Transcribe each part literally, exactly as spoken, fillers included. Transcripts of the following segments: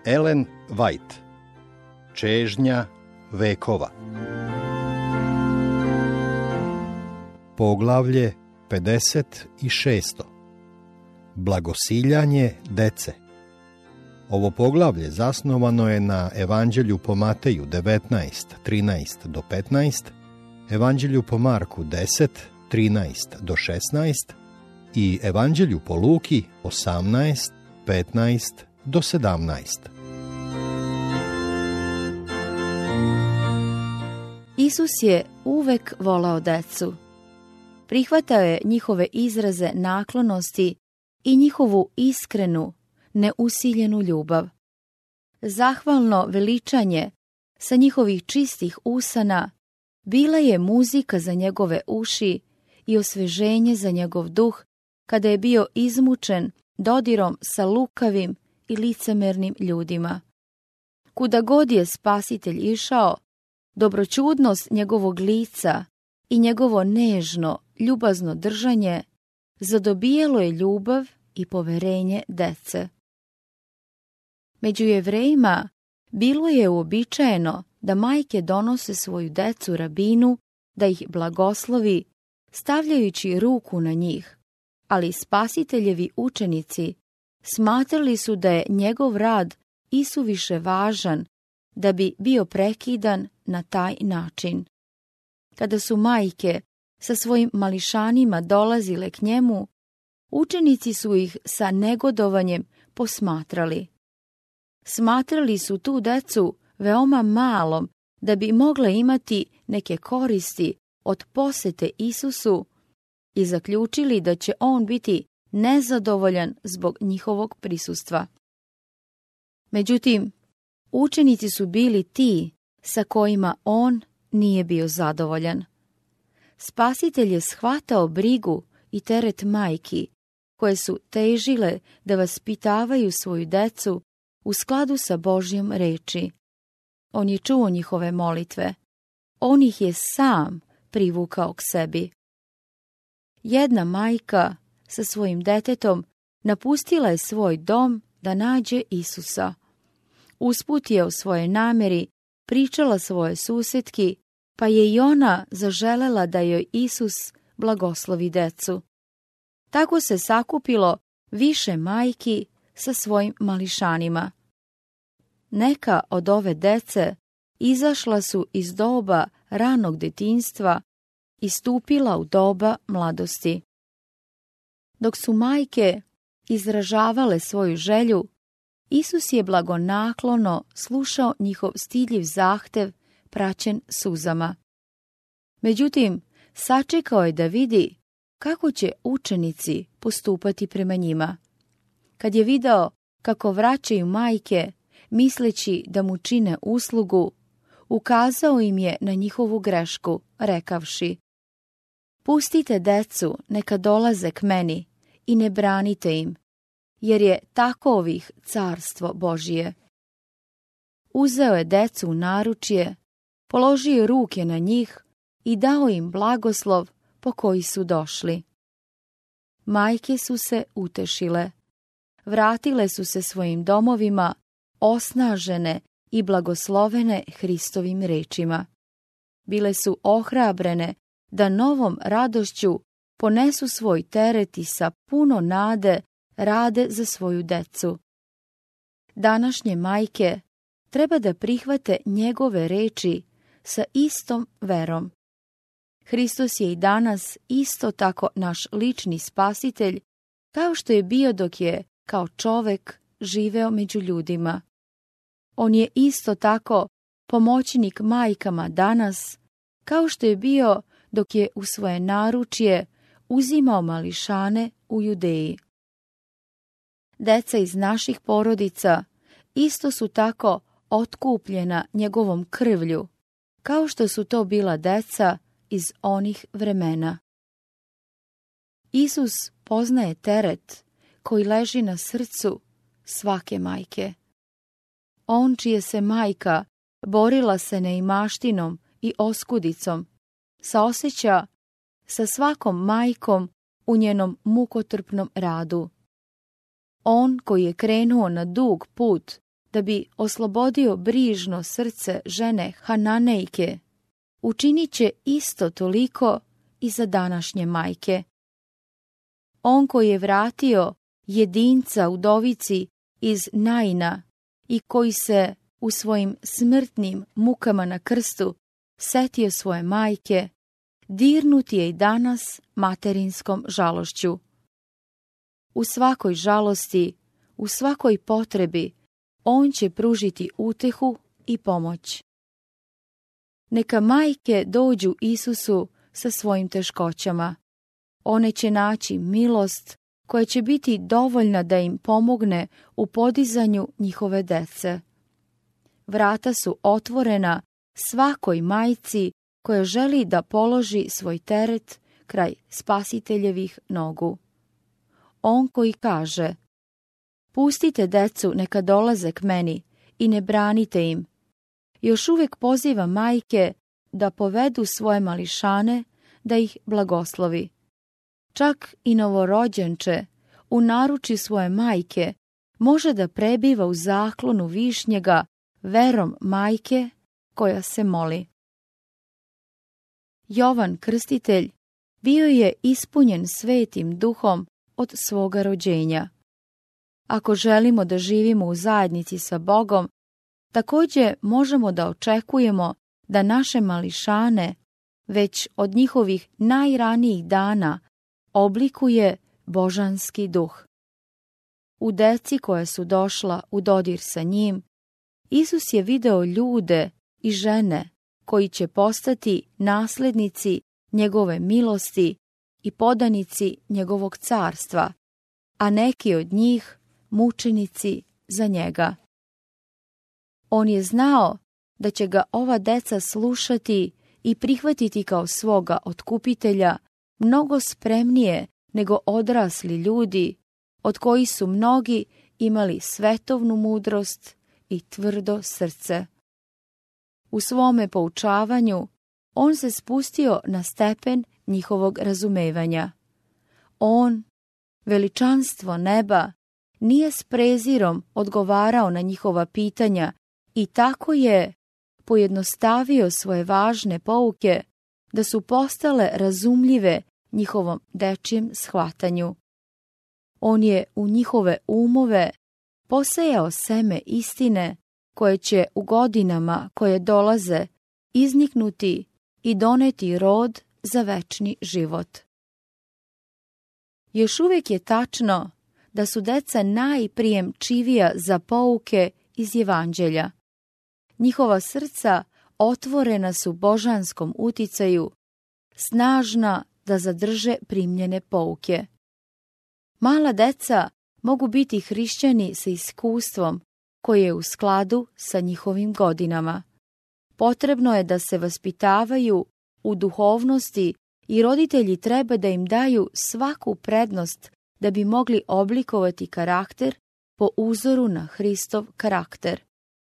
Ellen White. Čežnja vekova. Poglavlje pedeset šest. Blagosiljanje dece. Ovo poglavlje zasnovano je na Evanđelju po Mateju devetnaest, trinaest do petnaest, Evanđelju po Marku deset, trinaest do šesnaest i Evanđelju po Luki osamnaest, petnaest do sedamnaest. Isus je uvek volao decu. Prihvatao je njihove izraze naklonosti i njihovu iskrenu, neusiljenu ljubav. Zahvalno veličanje sa njihovih čistih usana bila je muzika za njegove uši i osveženje za njegov duh kada je bio izmučen dodirom sa lukavim i licemernim ljudima. Kuda god je Spasitelj išao, dobroćudnost njegovog lica i njegovo nežno, ljubazno držanje zadobijalo je ljubav i poverenje dece. Među Jevrejima bilo je uobičajeno da majke donose svoju decu rabinu da ih blagoslovi, stavljajući ruku na njih, ali Spasiteljevi učenici smatrali su da je njegov rad isuviše važan da bi bio prekidan na taj način. Kada su majke sa svojim mališanima dolazile k njemu, učenici su ih sa negodovanjem posmatrali. Smatrali su tu decu veoma malom da bi mogle imati neke koristi od posete Isusu i zaključili da će on biti nezadovoljan zbog njihovog prisustva. Međutim, učenici su bili ti sa kojima on nije bio zadovoljan. Spasitelj je shvatao brigu i teret majki, koje su težile da vaspitavaju svoju decu u skladu sa Božjom reči. On je čuo njihove molitve. On ih je sam privukao k sebi. Jedna majka sa svojim detetom napustila je svoj dom da nađe Isusa. Usput je o svojoj nameri pričala svoje susetki, pa je i ona zaželela da joj Isus blagoslovi decu. Tako se sakupilo više majki sa svojim mališanima. Neka od ove dece izašla su iz doba ranog detinjstva i stupila u doba mladosti. Dok su majke izražavale svoju želju, Isus je blagonaklono slušao njihov stidljiv zahtev praćen suzama. Međutim, sačekao je da vidi kako će učenici postupati prema njima. Kad je video kako vraćaju majke, misleći da mu čine uslugu, ukazao im je na njihovu grešku, rekavši: Pustite decu, neka dolaze k meni i ne branite im, jer je takovih carstvo Božije. Uzeo je decu u naručje, položio ruke na njih i dao im blagoslov po koji su došli. Majke su se utešile, vratile su se svojim domovima, osnažene i blagoslovene Hristovim rečima. Bile su ohrabrene da novom radošću ponesu svoj teret i sa puno nade rade za svoju decu. Današnje majke treba da prihvate njegove reči sa istom verom. Hristos je i danas isto tako naš lični spasitelj, kao što je bio dok je kao čovek živeo među ljudima. On je isto tako pomoćnik majkama danas, kao što je bio dok je u svoje naručje uzimao mališane u Judeji. Deca iz naših porodica isto su tako otkupljena njegovom krvlju, kao što su to bila deca iz onih vremena. Isus poznaje teret koji leži na srcu svake majke. On čije se majka borila se neimaštinom i oskudicom, saoseća sa svakom majkom u njenom mukotrpnom radu. On koji je krenuo na dug put da bi oslobodio brižno srce žene Hananejke, učinit će isto toliko i za današnje majke. On koji je vratio jedinca udovici iz Naina i koji se u svojim smrtnim mukama na krstu setio svoje majke, dirnut je i danas materinskom žalošću. U svakoj žalosti, u svakoj potrebi, on će pružiti utehu i pomoć. Neka majke dođu Isusu sa svojim teškoćama. One će naći milost koja će biti dovoljna da im pomogne u podizanju njihove dece. Vrata su otvorena svakoj majci koja želi da položi svoj teret kraj Spasiteljevih nogu. On koji kaže: pustite decu neka dolaze k meni i ne branite im, još uvijek poziva majke da povedu svoje mališane, da ih blagoslovi. Čak i novorođenče u naručju svoje majke može da prebiva u zaklonu višnjega verom majke koja se moli. Jovan Krstitelj bio je ispunjen Svetim Duhom od svoga rođenja. Ako želimo da živimo u zajednici sa Bogom, također možemo da očekujemo da naše mališane već od njihovih najranijih dana oblikuje božanski duh. U deci koja su došla u dodir sa njim, Isus je video ljude i žene koji će postati naslednici njegove milosti i podanici njegovog carstva, a neki od njih mučenici za njega. On je znao da će ga ova deca slušati i prihvatiti kao svoga otkupitelja mnogo spremnije nego odrasli ljudi, od kojih su mnogi imali svetovnu mudrost i tvrdo srce. U svome poučavanju on se spustio na stepen njihovog razumevanja. On, veličanstvo neba, nije s prezirom odgovarao na njihova pitanja i tako je pojednostavio svoje važne pouke da su postale razumljive njihovom dečijem shvatanju. On je u njihove umove posejao seme istine koje će u godinama koje dolaze izniknuti i doneti rod za večni život. Još uvijek je tačno da su deca najprijemčivija za pouke iz Evanđelja. Njihova srca otvorena su božanskom uticaju, snažna da zadrže primljene pouke. Mala deca mogu biti hrišćani sa iskustvom koje je u skladu sa njihovim godinama. Potrebno je da se vaspitavaju u duhovnosti i roditelji treba da im daju svaku prednost da bi mogli oblikovati karakter po uzoru na Hristov karakter.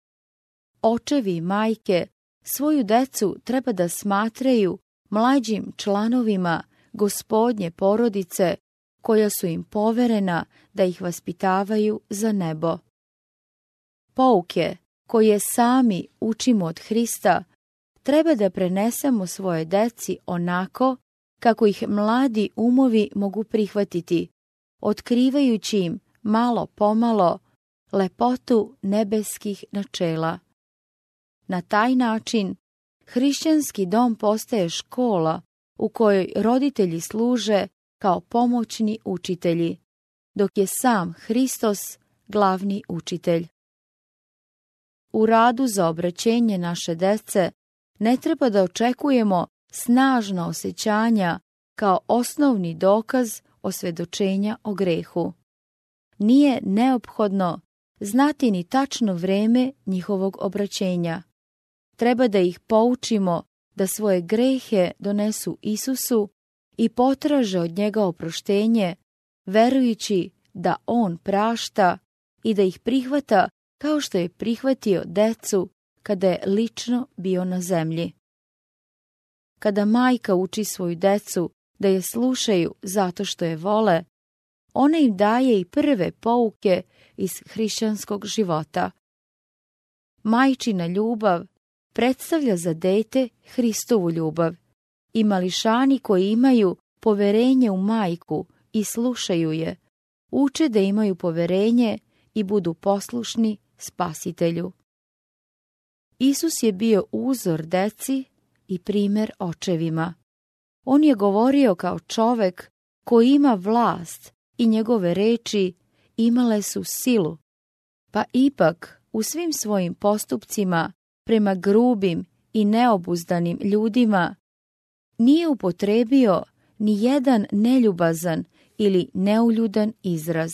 Očevi i majke svoju decu treba da smatraju mlađim članovima Gospodnje porodice koja su im poverena da ih vaspitavaju za nebo. Pouke koje sami učimo od Hrista treba da prenesemo svoje deci onako kako ih mladi umovi mogu prihvatiti, otkrivajući im malo pomalo lepotu nebeskih načela. Na taj način hrišćanski dom postaje škola u kojoj roditelji služe kao pomoćni učitelji, dok je sam Hristos glavni učitelj. U radu za obraćenje naše dece ne treba da očekujemo snažna osjećanja kao osnovni dokaz osvjedočenja o grehu. Nije neophodno znati ni tačno vreme njihovog obraćenja. Treba da ih poučimo da svoje grehe donesu Isusu i potraže od njega oproštenje, verujući da on prašta i da ih prihvata kao što je prihvatio decu kada je lično bio na zemlji. Kada majka uči svoju decu da je slušaju zato što je vole, ona im daje i prve pouke iz hrišćanskog života, majčina ljubav predstavlja za dete Hristovu ljubav i mališani koji imaju poverenje u majku i slušaju je, uče da imaju poverenje i budu poslušni Spasitelju. Isus je bio uzor deci i primer očevima. On je govorio kao čovek koji ima vlast i njegove reči imale su silu, pa ipak u svim svojim postupcima prema grubim i neobuzdanim ljudima nije upotrebio ni jedan neljubazan ili neuljudan izraz.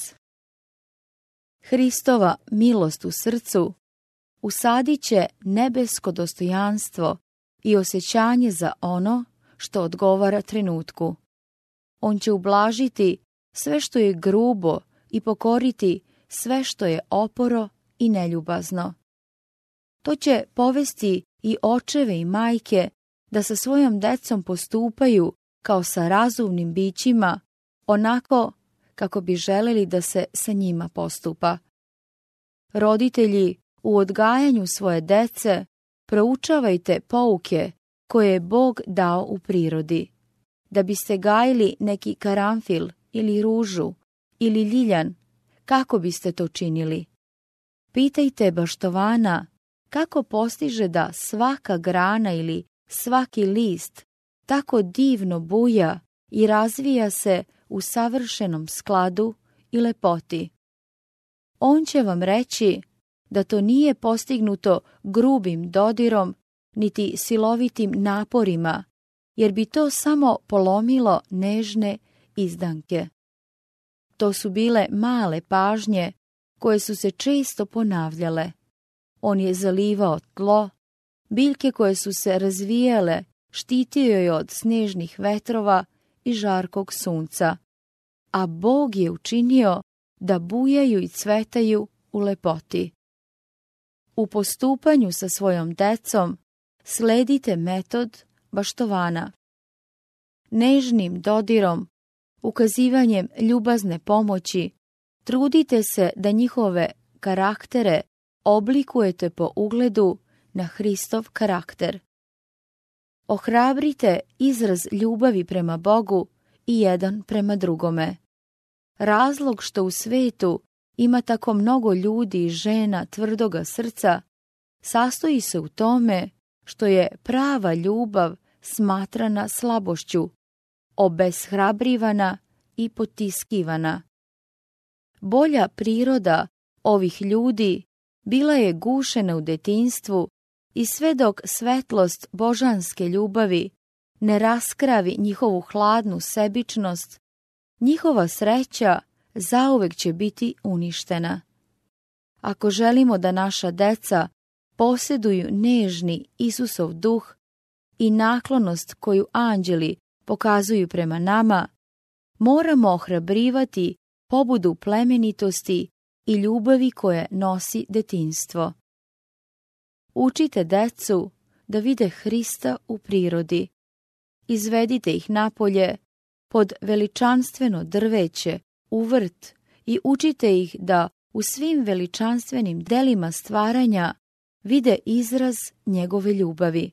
Hristova milost u srcu usadit će nebesko dostojanstvo i osjećanje za ono što odgovara trenutku. On će ublažiti sve što je grubo i pokoriti sve što je oporo i neljubazno. To će povesti i očeve i majke da sa svojom decom postupaju kao sa razumnim bićima, onako kako bi želeli da se sa njima postupa. Roditelji, u odgajanju svoje dece proučavajte pouke koje je Bog dao u prirodi. Da biste gajili neki karanfil ili ružu ili ljiljan, kako biste to činili? Pitajte baštovana kako postiže da svaka grana ili svaki list tako divno buja i razvija se u savršenom skladu i lepoti. On će vam reći da to nije postignuto grubim dodirom niti silovitim naporima, jer bi to samo polomilo nežne izdanke. To su bile male pažnje koje su se često ponavljale. On je zalivao tlo, biljke koje su se razvijale štitio je od snežnih vetrova i žarkog sunca, a Bog je učinio da bujaju i cvetaju u lepoti. U postupanju sa svojom decom sledite metod baštovana. Nežnim dodirom, ukazivanjem ljubazne pomoći, trudite se da njihove karaktere oblikujete po ugledu na Hristov karakter. Ohrabrite izraz ljubavi prema Bogu i jedan prema drugome. Razlog što u svetu ima tako mnogo ljudi i žena tvrdoga srca sastoji se u tome što je prava ljubav smatrana slabošću, obeshrabrivana i potiskivana. Bolja priroda ovih ljudi bila je gušena u detinjstvu i sve dok svetlost božanske ljubavi ne raskravi njihovu hladnu sebičnost, njihova sreća zauvek će biti uništena. Ako želimo da naša deca posjeduju nežni Isusov duh i naklonost koju anđeli pokazuju prema nama, moramo ohrabrivati pobudu plemenitosti i ljubavi koje nosi detinjstvo. Učite decu da vide Hrista u prirodi. Izvedite ih napolje pod veličanstveno drveće, u vrt i učite ih da u svim veličanstvenim delima stvaranja vide izraz njegove ljubavi.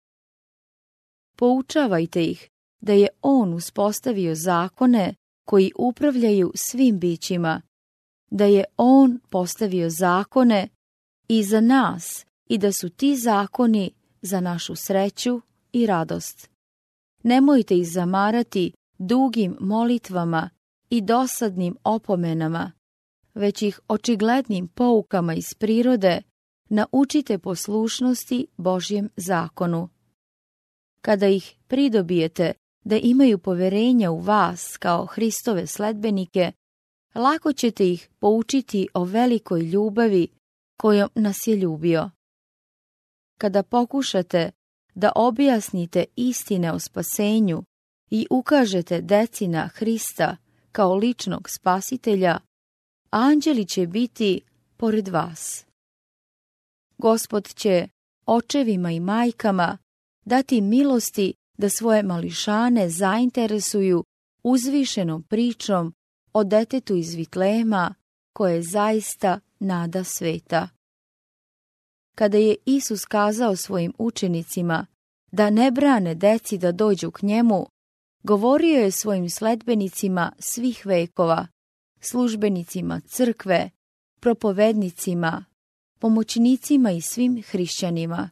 Poučavajte ih da je on uspostavio zakone koji upravljaju svim bićima, da je on postavio zakone i za nas i da su ti zakoni za našu sreću i radost. Nemojte ih zamarati dugim molitvama i dosadnim opomenama, već ih očiglednim poukama iz prirode naučite poslušnosti Božjem zakonu. Kada ih pridobijete da imaju poverenja u vas kao Hristove sledbenike, lako ćete ih poučiti o velikoj ljubavi kojom nas je ljubio. Kada pokušate da objasnite istine o spasenju i ukažete deci na Hrista kao ličnog spasitelja, anđeli će biti pored vas. Gospod će očevima i majkama dati milosti da svoje mališane zainteresuju uzvišenom pričom o detetu iz Vitlema koje je zaista nada sveta. kada je Isus kazao svojim učenicima da ne brane deci da dođu k njemu, govorio je svojim sledbenicima svih vekova, službenicima crkve, propovednicima, pomoćnicima i svim hrišćanima.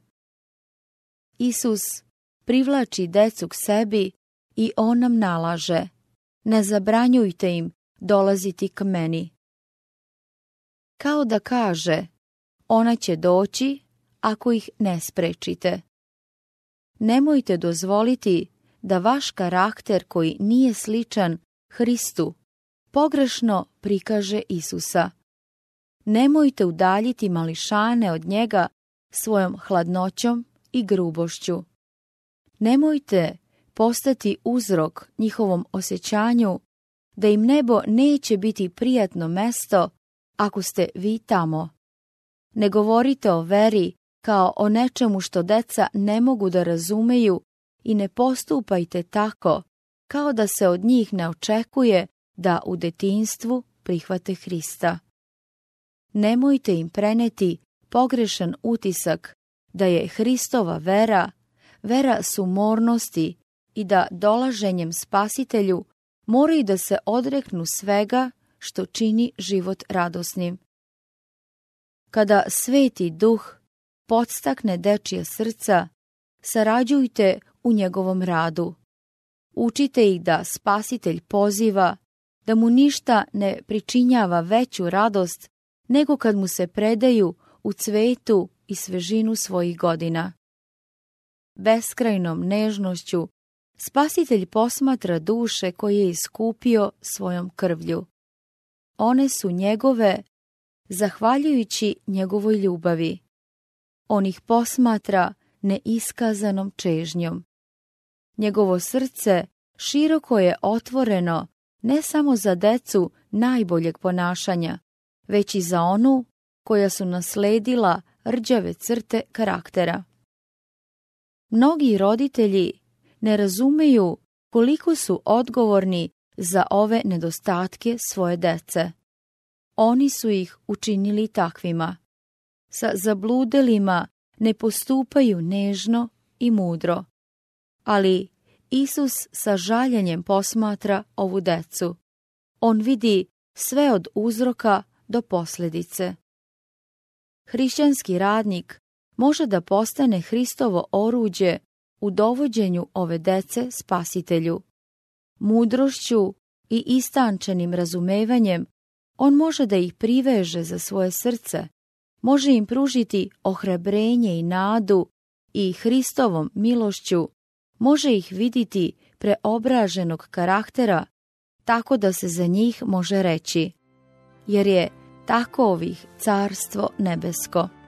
Isus privlači decu k sebi i on nam nalaže: ne zabranjujte im dolaziti k meni. Kao da kaže: ona će doći ako ih ne sprečite. Nemojte dozvoliti da vaš karakter koji nije sličan Hristu pogrešno prikaže Isusa. Nemojte udaljiti mališane od njega svojom hladnoćom i grubošću. Nemojte postati uzrok njihovom osjećanju da im nebo neće biti prijatno mesto ako ste vi tamo. Ne govorite o veri kao o nečemu što deca ne mogu da razumeju i ne postupajte tako kao da se od njih ne očekuje da u detinjstvu prihvate Hrista. Nemojte im preneti pogrešan utisak da je Hristova vera, vera sumornosti i da dolaženjem Spasitelju moraju da se odreknu svega što čini život radosnim. Kada Sveti Duh podstakne dečija srca, sarađujte u njegovom radu. Učite ih da Spasitelj poziva, da mu ništa ne pričinjava veću radost nego kad mu se predaju u cvetu i svežinu svojih godina. Beskrajnom nežnošću Spasitelj posmatra duše koje je iskupio svojom krvlju. One su njegove, zahvaljujući njegovoj ljubavi. On ih posmatra neiskazanom čežnjom. Njegovo srce široko je otvoreno ne samo za decu najboljeg ponašanja, već i za onu koja su nasledila rđave crte karaktera. Mnogi roditelji ne razumeju koliko su odgovorni za ove nedostatke svoje dece. Oni su ih učinili takvima. Sa zabludelima ne postupaju nežno i mudro. Ali Isus sa žaljenjem posmatra ovu decu. On vidi sve od uzroka do posljedice. Hrišćanski radnik može da postane Hristovo oruđe u dovođenju ove dece Spasitelju. Mudrošću i istančenim razumevanjem on može da ih priveže za svoje srce, može im pružiti ohrabrenje i nadu i Hristovom milošću može ih vidjeti preobraženog karaktera, tako da se za njih može reći: jer je takovih carstvo nebesko.